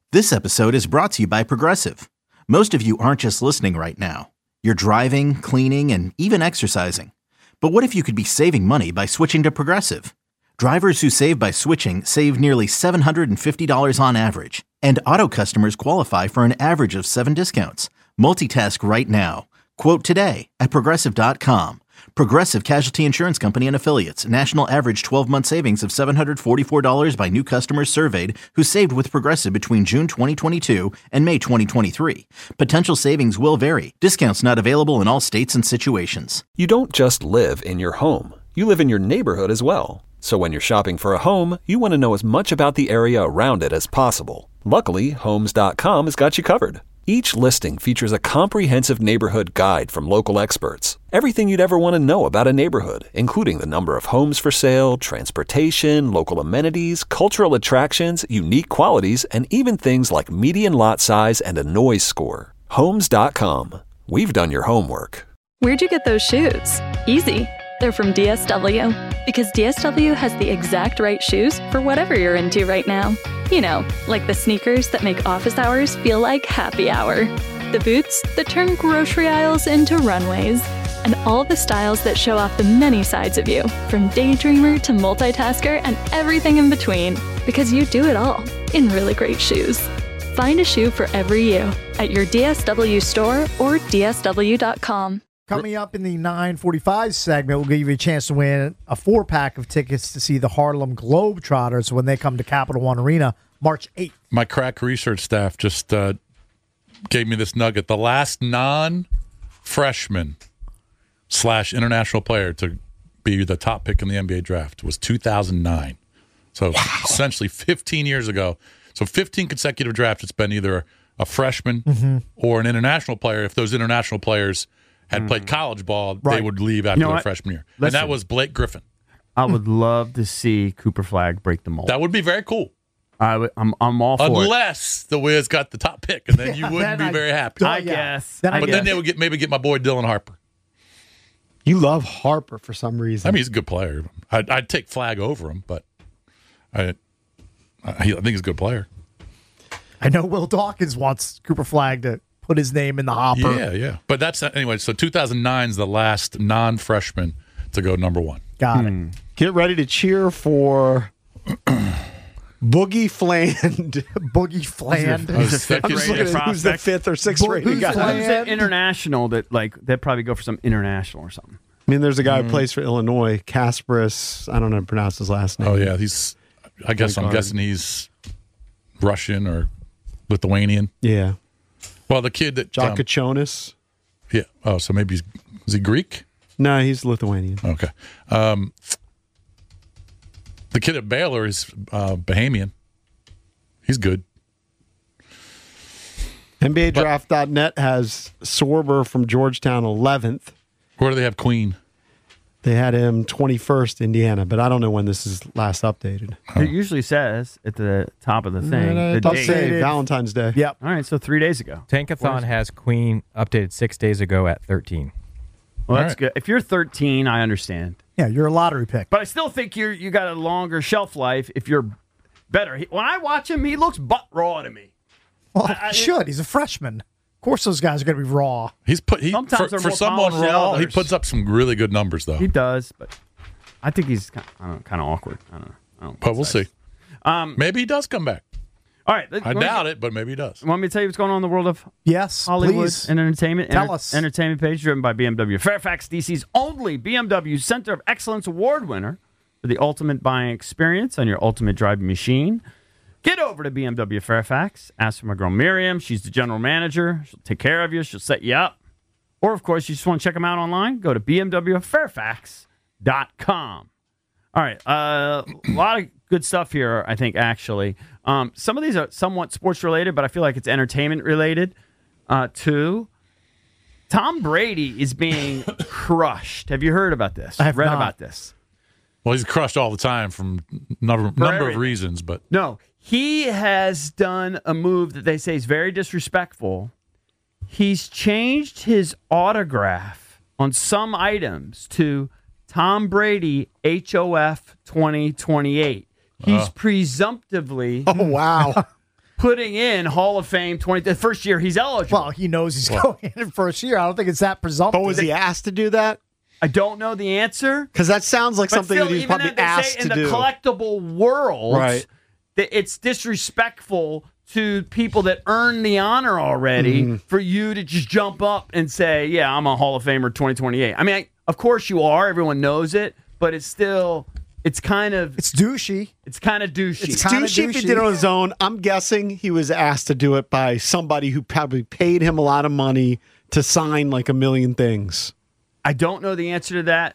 This episode is brought to you by Progressive. Most of you aren't just listening right now. You're driving, cleaning, and even exercising. But what if you could be saving money by switching to Progressive? Drivers who save by switching save nearly $750 on average. And auto customers qualify for an average of 7 discounts. Multitask right now. Quote today at Progressive.com. Progressive Casualty Insurance Company and Affiliates. National average 12-month savings of $744 by new customers surveyed who saved with Progressive between June 2022 and May 2023. Potential savings will vary. Discounts not available in all states and situations. You don't just live in your home. You live in your neighborhood as well. So when you're shopping for a home, you want to know as much about the area around it as possible. Luckily, Homes.com has got you covered. Each listing features a comprehensive neighborhood guide from local experts. Everything you'd ever want to know about a neighborhood, including the number of homes for sale, transportation, local amenities, cultural attractions, unique qualities, and even things like median lot size and a noise score. Homes.com. We've done your homework. Where'd you get those shoes? Easy. They're from DSW. Because DSW has the exact right shoes for whatever you're into right now. You know, like the sneakers that make office hours feel like happy hour. The boots that turn grocery aisles into runways. And all the styles that show off the many sides of you, from daydreamer to multitasker and everything in between. Because you do it all in really great shoes. Find a shoe for every you at your DSW store or DSW.com. Coming up in the 9:45 segment, we'll give you a chance to win a 4-pack of tickets to see the Harlem Globetrotters when they come to Capital One Arena March 8th. My crack research staff just gave me this nugget. The last non-freshman / international player to be the top pick in the NBA draft was 2009. So essentially 15 years ago. So 15 consecutive drafts, it's been either a freshman or an international player. If those international players had played college ball, they would leave after their freshman year. Listen, and that was Blake Griffin. I would love to see Cooper Flagg break the mold. That would be very cool. I'm all for it. Unless the Wiz got the top pick, and then you wouldn't be very happy. I guess. Then they would maybe get my boy Dylan Harper. You love Harper for some reason. I mean, he's a good player. I'd take Flagg over him, but I think he's a good player. I know Will Dawkins wants Cooper Flagg to put his name in the hopper. Yeah. But that's anyway. So 2009 is the last non-freshman to go number one. Got it. Get ready to cheer for Boogie Fland. Boogie Fland. I'm just looking at who's the 5th or 6th rated guy. Who's the international they'd probably go for some international or something. I mean, there's a guy who plays for Illinois, Kasparis. I don't know how to pronounce his last name. Oh yeah, I'm guessing he's Russian or Lithuanian. Yeah. Well, the kid that Jakachonis. Yeah. Oh, so maybe is he Greek? No, he's Lithuanian. Okay. The kid at Baylor is Bahamian. He's good. NBADraft.net has Sorber from Georgetown 11th. Where do they have Queen? They had him 21st, Indiana, but I don't know when this is last updated. It usually says at the top of the thing. It does say Valentine's Day. Yep. All right, so 3 days ago. Tankathon has Queen updated 6 days ago at 13. Well, that's good. If you're 13, I understand. Yeah, you're a lottery pick. But I still think you got a longer shelf life if you're better. When I watch him, he looks butt raw to me. Well, he should. He's a freshman. Of course those guys are going to be raw. Sometimes for someone raw, he puts up some really good numbers, though. He does, but I think he's kind of awkward. I don't know. But we'll see. Maybe he does come back. All right. I doubt it, but maybe he does. Want me to tell you what's going on in the world of Hollywood please. and entertainment? Tell us. Entertainment page driven by BMW. Fairfax, DC's only BMW Center of Excellence Award winner for the ultimate buying experience on your ultimate driving machine. Get over to BMW Fairfax. Ask for my girl Miriam. She's the general manager. She'll take care of you. She'll set you up. Or, of course, you just want to check them out online. Go to BMWFairfax.com. All right. A lot of good stuff here, I think, actually. Some of these are somewhat sports-related, but I feel like it's entertainment-related, too. Tom Brady is being crushed. Have you heard about this? I have read not. about this. Well, he's crushed all the time from number of reasons, but no, he has done a move that they say is very disrespectful. He's changed his autograph on some items to Tom Brady HOF 2028. He's presumptively putting in Hall of Fame the first year he's eligible. Well, he knows he's going in first year. I don't think it's that presumptive. But was he asked to do that? I don't know the answer. Because that sounds like But something still, that he's even probably they asked say in to the do. collectible world, Right. that it's disrespectful to people that earn the honor already for you to just jump up and say, yeah, I'm a Hall of Famer 2028. I mean, of course you are. Everyone knows it. But it's still, it's kind of douchey. It's kind of douchey. It's douchey if he did it on his own. I'm guessing he was asked to do it by somebody who probably paid him a lot of money to sign like a million things. I don't know the answer to that.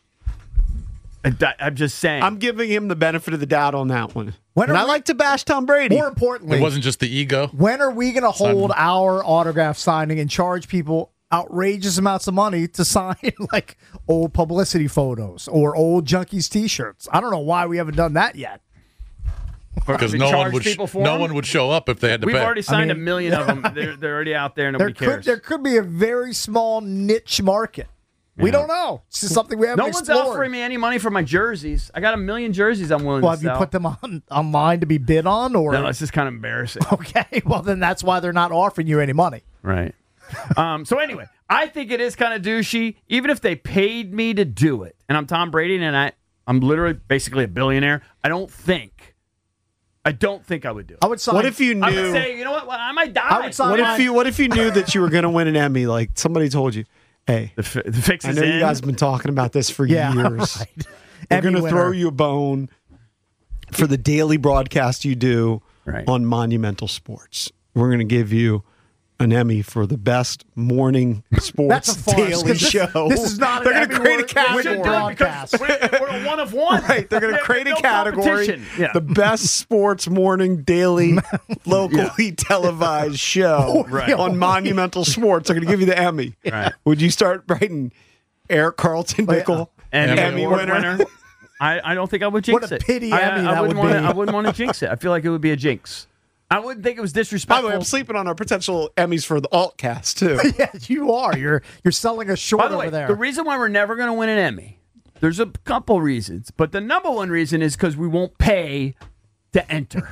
I'm just saying. I'm giving him the benefit of the doubt on that one. When And are I we- like to bash Tom Brady. More importantly, It wasn't just the ego. when are we going to hold our autograph signing and charge people outrageous amounts of money to sign like old publicity photos or old Junkies T-shirts? I don't know why we haven't done that yet. Because We no charge one would people for no them? one would show up if they had to We've pay. already signed I mean- a million of them. They're already out there. Nobody cares. There could be a very small niche market. We don't know. It's just something we haven't No one's explored. offering me any money for my jerseys. I got a million jerseys I'm willing Well, to have you sell. put them online to be bid on, or No, it's just kind of embarrassing. okay? Well, then that's why they're not offering you any money. Right. So anyway, I think it is kind of douchey, even if they paid me to do it. And I'm Tom Brady, and I'm literally basically a billionaire. I don't think I would do it. I would sign. What if you knew? I would say, you know what? Well, I might die. I would sign What if you knew that you were going to win an Emmy? Like somebody told you, hey, The fix I is know in. you guys have been talking about this for Yeah, years. right. We're Emmy going to throw winner. you a bone for the daily broadcast you do Right. on Monumental Sports. We're going to give you an Emmy for the best morning sports That's a farce, daily 'cause this- show. this is not They're an gonna Emmy create a winning We should category. do it because broadcast. we're a one of one. Right, they're going to create a No category, competition. Yeah. the best sports morning daily locally televised show Right. on Monumental Sports. They're going to give you the Emmy. Right. Would you start writing Eric Carlton Nickel And Emmy award winner? I don't think I would jinx What a it. pity I Emmy that wouldn't would wanna- be. I wouldn't want to jinx it. I feel like it would be a jinx. I wouldn't think it was By the disrespectful. way, I'm sleeping on our potential Emmys for the Altcast too. Yeah, you are. You're selling a short By the way, over there. the reason why we're never going to win an Emmy, there's a couple reasons, but the number one reason is because we won't pay to enter.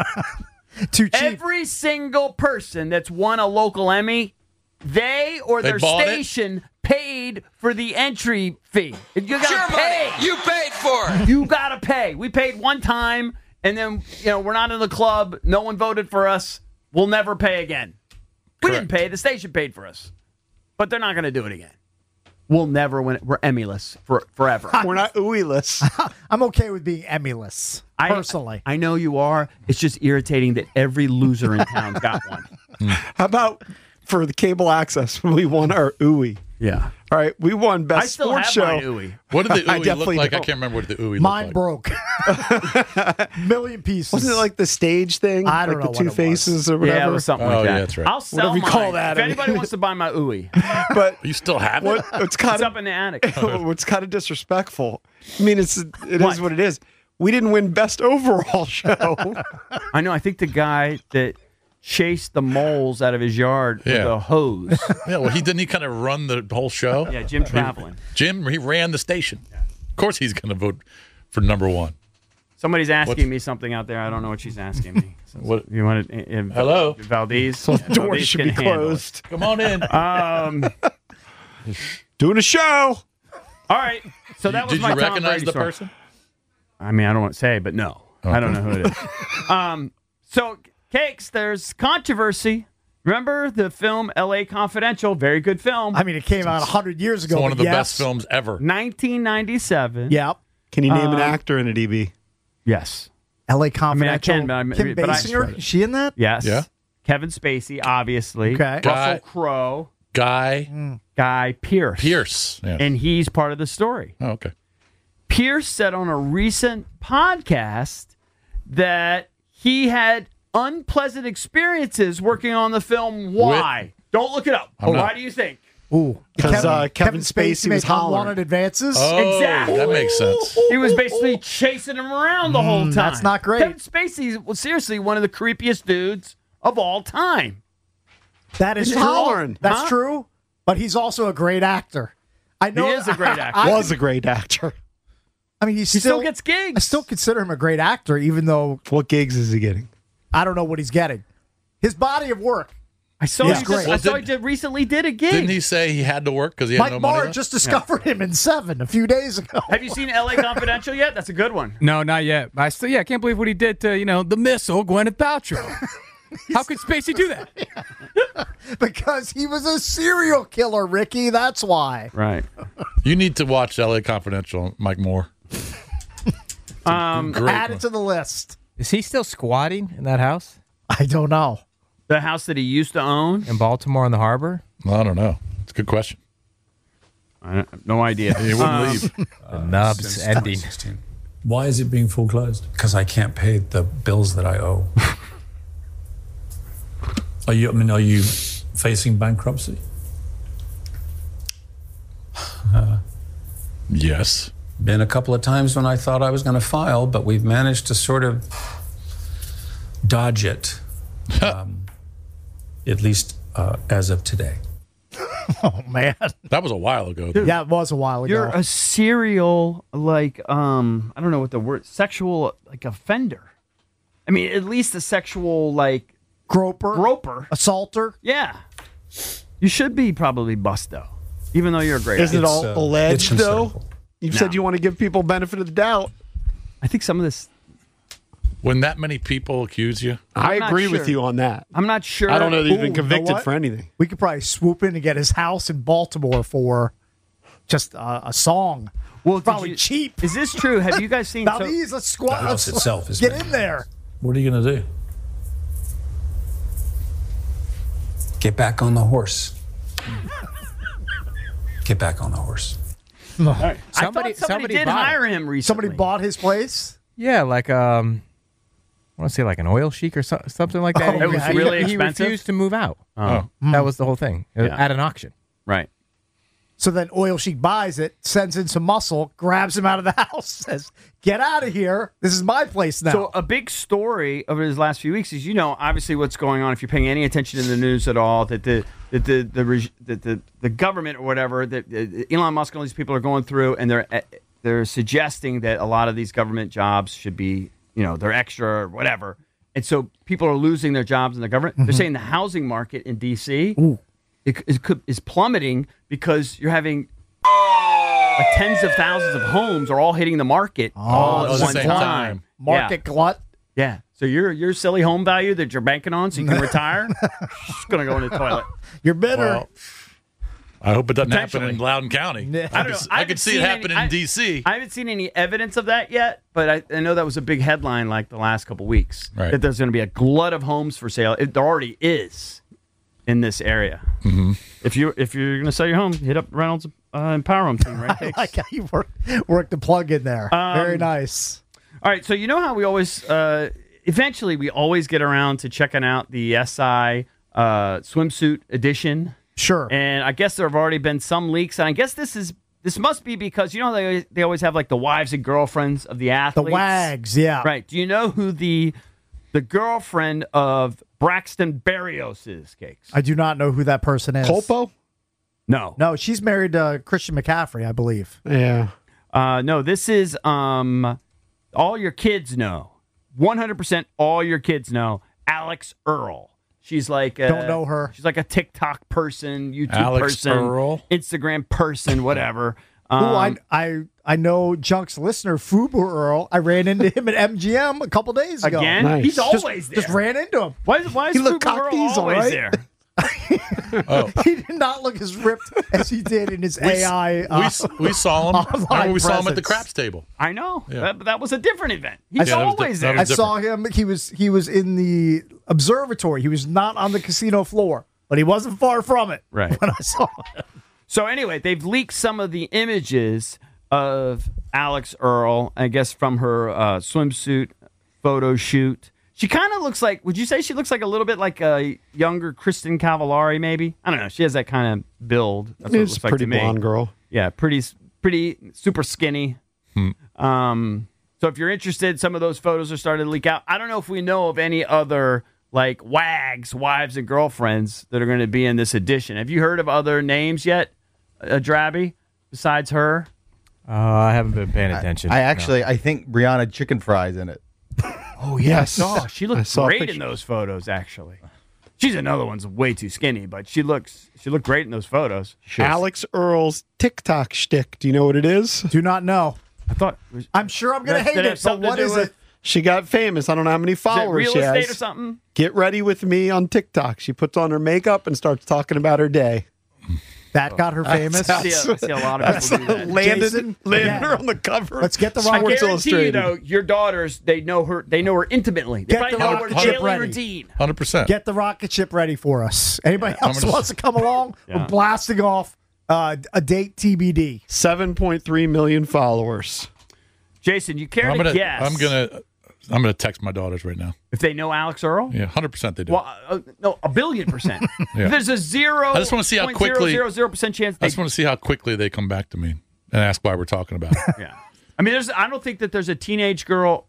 Too cheap. Every single person that's won a local Emmy, they or They their bought it? station paid for the entry fee. You got to pay. You paid for it. You got to pay. We paid one time, and then we're not in the club. No one voted for us. We'll never pay again. We didn't pay. The station paid for us, but they're not going to do it again. We'll never win it. We're Emmy-less forever. We're not ooey-less. I'm okay with being Emmy-less, personally. I know you are. It's just irritating that every loser in town's got one. How about for the cable access when we won our ooey? Yeah. All right, we won I best still sports have show. mine, ooey. What did the I ooey look definitely like? I don't. can't remember what the ooey Mine looked like. broke. Million pieces. Wasn't it like the stage thing? I don't like know the what two it was. faces or whatever. Yeah, it was something like Oh, that. yeah, that's right. I'll sell Whatever you mine. call that, If I mean. anybody wants to buy my ooey, But You still have it? what's kind it's up of in the attic. what's kind of disrespectful? I mean, it is What? what it is. We didn't win best overall show. I know. I think the guy that chased the moles out of his yard with Yeah. a hose. Yeah, well, he kind of run the whole show. Yeah, Jim Traveling. Jim, he ran the station. Of course, he's going to vote for number one. Somebody's asking What's- me something out there. I don't know what she's asking me. So What- you want to? Hello? Valdez. So the door Valdez should can be handle it. closed. Come on in. Doing a show. All right. So that was Did my you Tom recognize Brady the story. person? I mean, I don't want to say, but no, I don't know who it is. So, Cakes, there's controversy. Remember the film L.A. Confidential? Very good film. I mean, it came out 100 years It's ago. one of but the yes. best films ever. 1997. Yep. Can you name an actor in it, EB? Yes. L.A. Confidential. can, but Kim but I- Basinger. Is she in that? Yes. Yeah. Kevin Spacey, obviously. Okay. Russell Guy- Crowe. Guy Pearce. Pierce. Yeah. And he's part of the story. Oh, okay. Pierce said on a recent podcast that he had unpleasant experiences working on the film. Why? Don't look it up. I'm not- Why do you think? Ooh. 'Cause, Kevin Spacey was made hollering. unwanted advances. Oh, Exactly. that makes sense. He was basically chasing him around the whole time. that's not great. Kevin Spacey was seriously one of the creepiest dudes of all time. That is He's true. hollering. That's Huh? true. But he's also a great actor. I know He is a great actor. Was a great actor. I mean, He still gets gigs. I still consider him a great actor, even though What gigs is he getting? I don't know what he's getting. His body of work. I saw Yeah. he Great. recently did a gig. Didn't he say he had to work because he had Mike no money Marr left? just discovered him in 7 a few days ago. Have you seen L.A. Confidential yet? That's a good one. No, not yet. I still, I can't believe what he did to, the missile, Gwyneth Paltrow. How could Spacey do that? Because he was a serial killer, Ricky. That's why. Right. You need to watch L.A. Confidential, Mike Moore. Great Add one. it to the list. Is he still squatting in that house I don't know. The house that he used to own? in Baltimore on the harbor? I don't know. It's a good question. I have no idea. He wouldn't leave. The Nubs ending. 2016. Why is it being foreclosed? Because I can't pay the bills that I owe. Are you facing bankruptcy? Yes. Been a couple of times when I thought I was going to file, but we've managed to sort of dodge it, at least as of today. Oh, man. That was a while ago. though. Yeah, it was a while ago. You're a serial, I don't know what the word, sexual, offender. I mean, at least a sexual, groper. Assaulter. Yeah. You should be probably bust, though, even though you're a great Isn't it actor. all it's alleged, though? considerable. You No. said you want to give people benefit of the doubt. I think some of this, When that many people accuse you, I not agree with sure. you on that. I'm not sure. I don't know that he's Ooh, been you know convicted what? for anything. We could probably swoop in and get his house in Baltimore for just a song. Well, did Probably you- cheap. Is this true? Have you guys seen? Now so- these, let's squat. The house let's itself is get made. in there. What are you going to do? Get back on the horse. Get back on the horse. All right. Somebody- I thought somebody did bought it. hire him recently. Somebody bought his place. Yeah, like I want to say like an oil chic or something like that. Oh, it was He- really he expensive? refused to move out. Oh. That was the whole thing Yeah. at an auction. Right. So then Oil Chic buys it, sends in some muscle, grabs him out of the house, says, "Get out of here. This is my place now." So a big story over his last few weeks is, obviously what's going on. If you're paying any attention to the news at all, that the government or whatever, that Elon Musk and all these people are going through, and they're suggesting that a lot of these government jobs should be, they're extra or whatever, and so people are losing their jobs in the government. They're saying the housing market in D.C. is plummeting because you're having tens of thousands of homes are all hitting the market all at at the one same time. time. Market glut. Yeah. So your silly home value that you're banking on so you can retire, it's going to go in the toilet. You're bitter. Well, I hope it doesn't happen Potentially. in Loudoun County. Yeah. I don't know. I could see it happening in D.C. I haven't seen any evidence of that yet, but I know that was a big headline the last couple weeks. Right. That there's going to be a glut of homes for sale. There already is in this area. Mm-hmm. If you're going to sell your home, hit up Reynolds Empower Home Team, right? I Takes? like how you work the plug in there. Very nice. All right, so you know how we always, eventually we always get around to checking out the SI swimsuit edition. Sure. And I guess there have already been some leaks, and I guess this must be because they always have the wives and girlfriends of the The athletes. wags, yeah. Right. Do you know who the girlfriend of Braxton Berrios is, Cakes? I do not know who that person is. Colpo? No. No, she's married to Christian McCaffrey, I believe. Yeah. No, this is all your kids know. 100% all your kids know Alex Earl. She's Don't know her. She's like a TikTok person, YouTube Alex person, Earl? Instagram person, whatever. I know Junk's listener, Fubu Earl. I ran into him at MGM a couple days ago. Again? Nice. He's Just- always there. Just ran into him. Why is He Fubu looked cock Earl diesel, always right? there? He did not look as ripped as he did in his AI. We saw him. online Remember we saw him at the presence. craps table. I know. Yeah. That was a different event. He's Yeah, that was always that there. I was saw him. He was in the observatory. He was not on the casino floor, but he wasn't far from it. Right. When I saw him. So anyway, they've leaked some of the images of Alex Earl, I guess from her swimsuit photo shoot. She kind of looks like, would you say she looks like a little bit like a younger Kristen Cavallari, maybe? I don't know. She has that kind of build. That's what it It's looks a like pretty to me. blonde girl. Yeah, pretty super skinny. So if you're interested, some of those photos are starting to leak out. I don't know if we know of any other wags, wives and girlfriends that are going to be in this edition. Have you heard of other names yet, Drabby, besides her? I haven't been paying attention. I think Brianna Chicken Fry's in it. Oh, yes. Oh, she I looked saw a great picture. in those photos, actually. She's another one's way too skinny, but she looked great in those photos. Alex Earl's TikTok shtick. Do you know what it is? Do not know. I thought. I'm sure I'm going to hate Did it, have but something what to do is with- it? She got famous. I don't know how many Is it followers real she estate has. or something? Get ready with me on TikTok. She puts on her makeup and starts talking about her day. That got her famous. I see a lot of people do that. Landed yeah. her on the cover. Let's get the I rocket. guarantee you, Illustrated. though, your daughters, they know her intimately. They Get probably the know her rocket ship daily ready. routine. 100%. Get the rocket ship ready for us. Anybody else gonna- wants to come along? Yeah. We're blasting off a date TBD. 7.3 million followers. Jason, you care I'm to gonna, guess I'm gonna text my daughters right now. if they know Alex Earl? Yeah, 100% they do. Well, no, 1,000,000,000%. Yeah. If there's a 0. I just wanna see how quickly- 0.000% chance. I just want to see how quickly they come back to me and ask why we're talking about it. Yeah. I mean, I don't think that there's a teenage girl,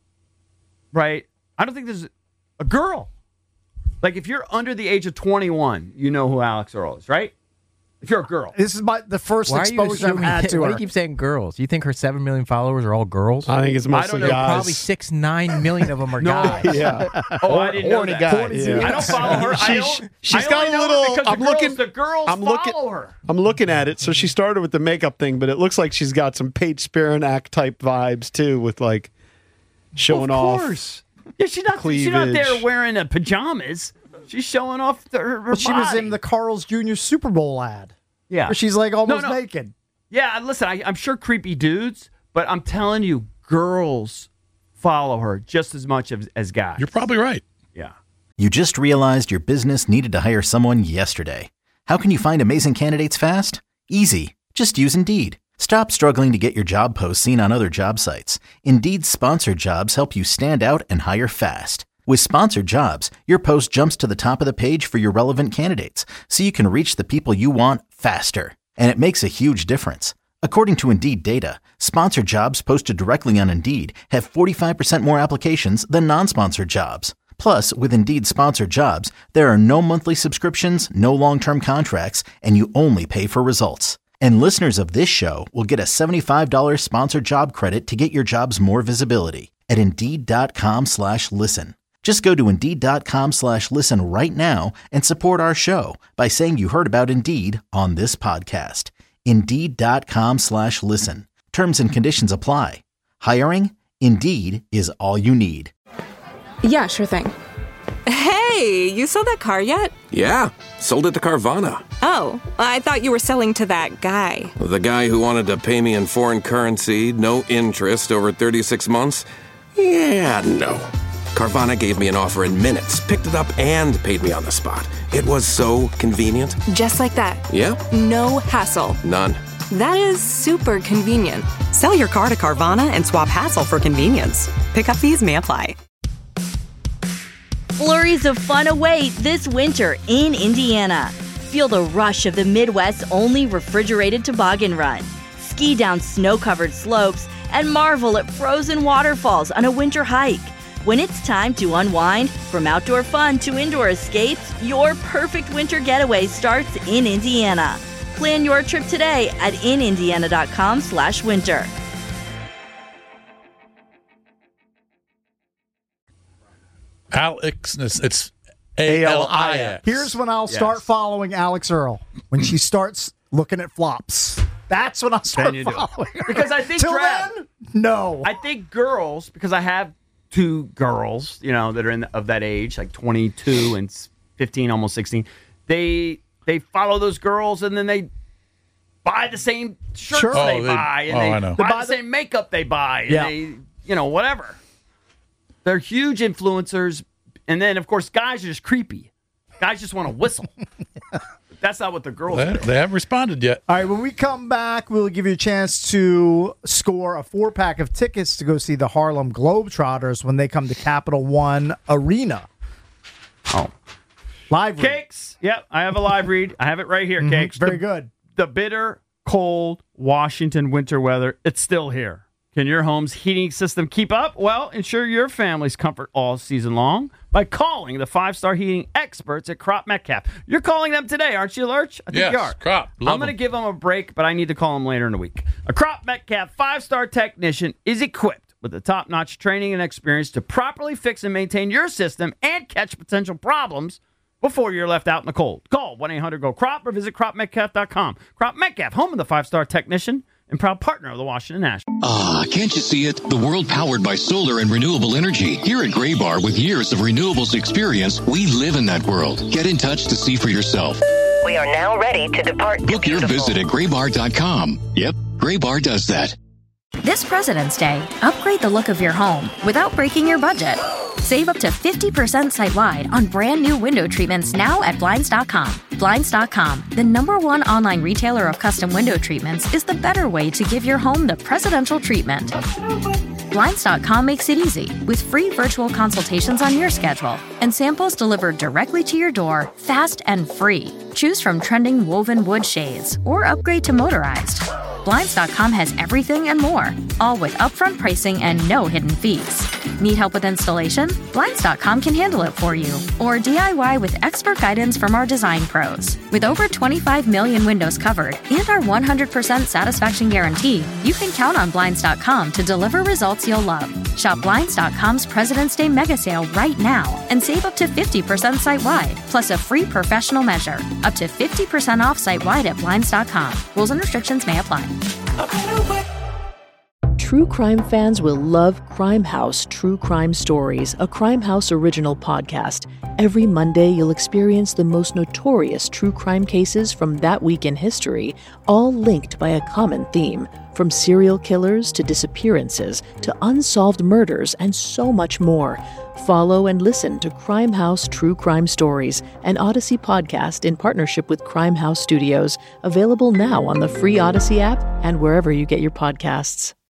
right? I don't think there's a girl. Like, if you're under the age of 21, you know who Alex Earl is, right? If you're a girl. This is the first Why are you exposure I've assuming had to Why her. do you keep saying girls? You think her 7 million followers are all girls? I think it's mostly know. guys. Probably 6-9 million of them are guys. Yeah. Oh, I didn't know Horny that. guy. Yeah. I don't follow her. She's I got only a know her little. because I'm looking. the girls I'm follow her. I'm looking at it. So she started with the makeup thing, but it looks like she's got some Paige Spiranak type vibes too, with like showing Of off. course. Yeah, she's not there cleavage. wearing pajamas. She's showing off her Well, she was body. in the Carl's Jr. Super Bowl ad. Yeah. Where she's like almost No. naked. Yeah, listen, I'm sure creepy dudes, but I'm telling you, girls follow her just as much as guys. You're probably right. Yeah. You just realized your business needed to hire someone yesterday. How can you find amazing candidates fast? Easy. Just use Indeed. Stop struggling to get your job posts seen on other job sites. Indeed's sponsored jobs help you stand out and hire fast. With sponsored jobs, your post jumps to the top of the page for your relevant candidates, so you can reach the people you want faster. And it makes a huge difference. According to Indeed data, sponsored jobs posted directly on Indeed have 45% more applications than non-sponsored jobs. Plus, with Indeed sponsored jobs, there are no monthly subscriptions, no long-term contracts, and you only pay for results. And listeners of this show will get a $75 sponsored job credit to get your jobs more visibility at Indeed.com/listen. Just go to Indeed.com/listen right now and support our show by saying you heard about Indeed on this podcast. Indeed.com/listen. Terms and conditions apply. Hiring? Indeed is all you need. Yeah, sure thing. Hey, you sold that car yet? Yeah, sold it to Carvana. Oh, I thought you were selling to that guy. The guy who wanted to pay me in foreign currency, no interest, over 36 months? Yeah, no. Carvana gave me an offer in minutes, picked it up, and paid me on the spot. It was so convenient. Just like that. Yeah? No hassle. None. That is super convenient. Sell your car to Carvana and swap hassle for convenience. Pickup fees may apply. Flurries of fun await this winter in Indiana. Feel the rush of the Midwest's only refrigerated toboggan run. Ski down snow-covered slopes and marvel at frozen waterfalls on a winter hike. When it's time to unwind, from outdoor fun to indoor escapes, your perfect winter getaway starts in Indiana. Plan your trip today at inindiana.com/winter. Alex, it's A-L-I-X. Here's when I'll start following Alex Earl. When she starts looking at flops. That's when I'll start you do. following her. Because I think Till Trav, then, no. I think girls, because I have two girls, that are of that age, like 22 and 15, almost 16. They follow those girls and then they buy the same shirts Sure. they Oh, buy, and I they know. buy the same makeup they buy, and Yeah. they, whatever. They're huge influencers, and then of course guys are just creepy. Guys just want to whistle. That's not what the girls do. They haven't responded yet. All right, when we come back, we'll give you a chance to score a 4-pack of tickets to go see the Harlem Globetrotters when they come to Capital One Arena. Oh. Live read. Cakes. Yep, I have a live read. I have it right here, Cakes. Very good. The bitter, cold Washington winter weather, it's still here. Can your home's heating system keep up? Well, ensure your family's comfort all season long by calling the 5-star heating experts at Crop Metcalf. You're calling them today, aren't you, Lurch? I think Yes, you are. Crop. Love I'm going to them. give them a break, but I need to call them later in the week. A Crop Metcalf 5-star technician is equipped with the top-notch training and experience to properly fix and maintain your system and catch potential problems before you're left out in the cold. Call 1-800-GO-CROP or visit cropmetcalf.com. Crop Metcalf, home of the 5-star technician and proud partner of the Washington Nationals. Can't you see it? The world powered by solar and renewable energy. Here at Graybar, with years of renewables experience, we live in that world. Get in touch to see for yourself. We are now ready to depart. Book your visit at graybar.com. Yep, Graybar does that. This President's Day, upgrade the look of your home without breaking your budget. Save up to 50% site-wide on brand new window treatments now at Blinds.com. Blinds.com, the #1 online retailer of custom window treatments, is the better way to give your home the presidential treatment. Blinds.com makes it easy with free virtual consultations on your schedule and samples delivered directly to your door, fast and free. Choose from trending woven wood shades or upgrade to motorized. Blinds.com has everything and more, all with upfront pricing and no hidden fees. Need help with installation? Blinds.com can handle it for you. Or DIY with expert guidance from our design pros. With over 25 million windows covered and our 100% satisfaction guarantee, you can count on Blinds.com to deliver results you'll love. Shop Blinds.com's President's Day mega sale right now and save up to 50% site-wide, plus a free professional measure. Up to 50% off site-wide at Blinds.com. Rules and restrictions may apply. True crime fans will love Crime House True Crime Stories, a Crime House original podcast. Every Monday, you'll experience the most notorious true crime cases from that week in history, all linked by a common theme. From serial killers to disappearances to unsolved murders and so much more. Follow and listen to Crime House True Crime Stories, an Odyssey podcast in partnership with Crime House Studios, available now on the free Odyssey app and wherever you get your podcasts.